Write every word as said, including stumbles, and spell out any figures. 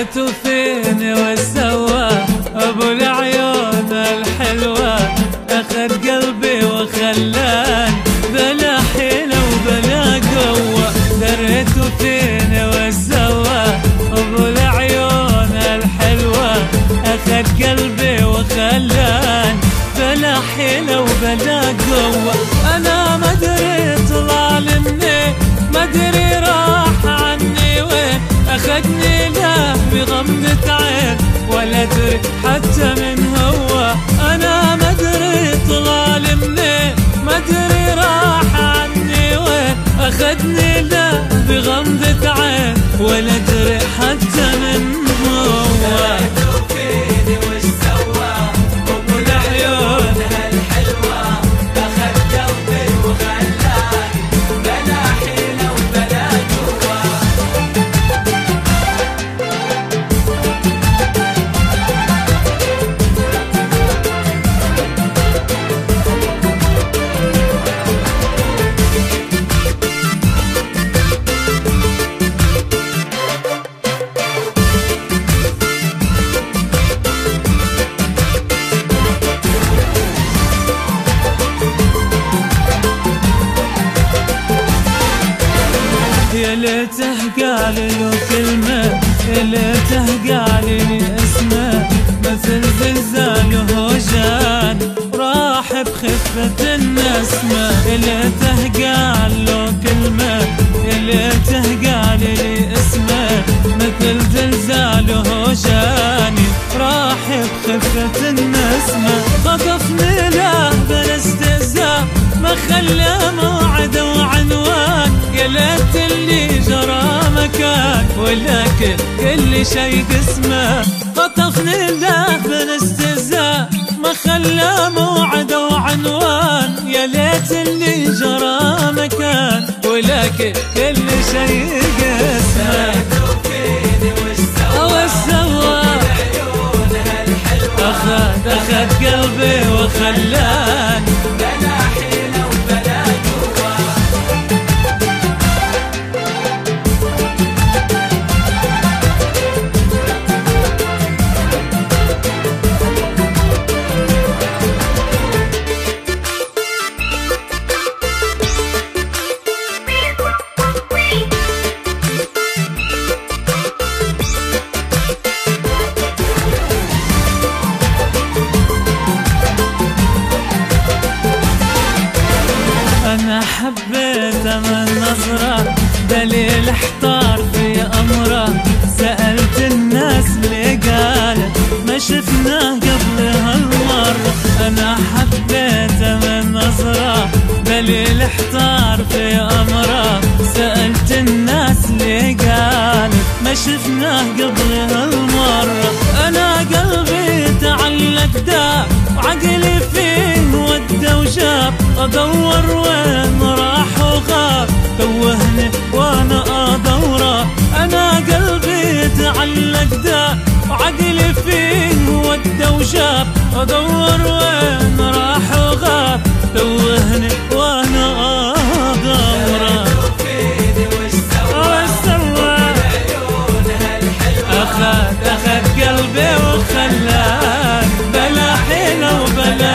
دريته فين وسوى ابو العيون الحلوة، اخذ قلبي وخلاني بلا حيلة وبلا قوة. دريته فين وسوى ابو العيون الحلوة، اخذ قلبي وخلاني بلا حيلة وبلا قوة. انا ما ادري طلع مني، ما ادري راح عني وين، اخذني لا بغمضة عين ولا ادري حتى من هو. انا ما ادري طلع مني، ما ادري راح عني وين، اخذني لا بغمضة عين ولا ادري حتى من هو. يا ليته قال له كلمة، يا ليته قال لي اسمه، مثل زلزال هوجان راح بخفة النسمة. يا ليته قال له كلمة، يا ليته قال لي اسمه، مثل زلزال هوجان راح بخفة النسمة. خطفني له بالاستهزاء ما خلى موعد وعنوان، يا ليت اللي جرى مكان ولكن كل شي قسمه. خطفني له بالاستهزاء ما خلى موعد وعنوان، يا ليت اللي جرى مكان ولكن كل شي قسمه. أخذ أخذ قلبي وخلاني بلا حيلة وبلا قوة. أنا حبيته من نظرة، دليل احتار في أمره، سألت الناس اللي قالت ما شفناه قبل هالمرة. أنا حبيته من نظرة، دليل احتار في أمره، سألت الناس اللي قالت ما شفناه قبل هالمرة. أنا قلبي تعلق داب وعقلي فيه ودى وجاب، أدور وين راح وغاب، توهني وانا ادوره. انا قلبي تعلق دا وعقلي فيه ودى وجاب، ادور وين راح وغاب، توهني وانا ادوره. اخذ اخذ قلبي وخلاني بلا حيلة وبلا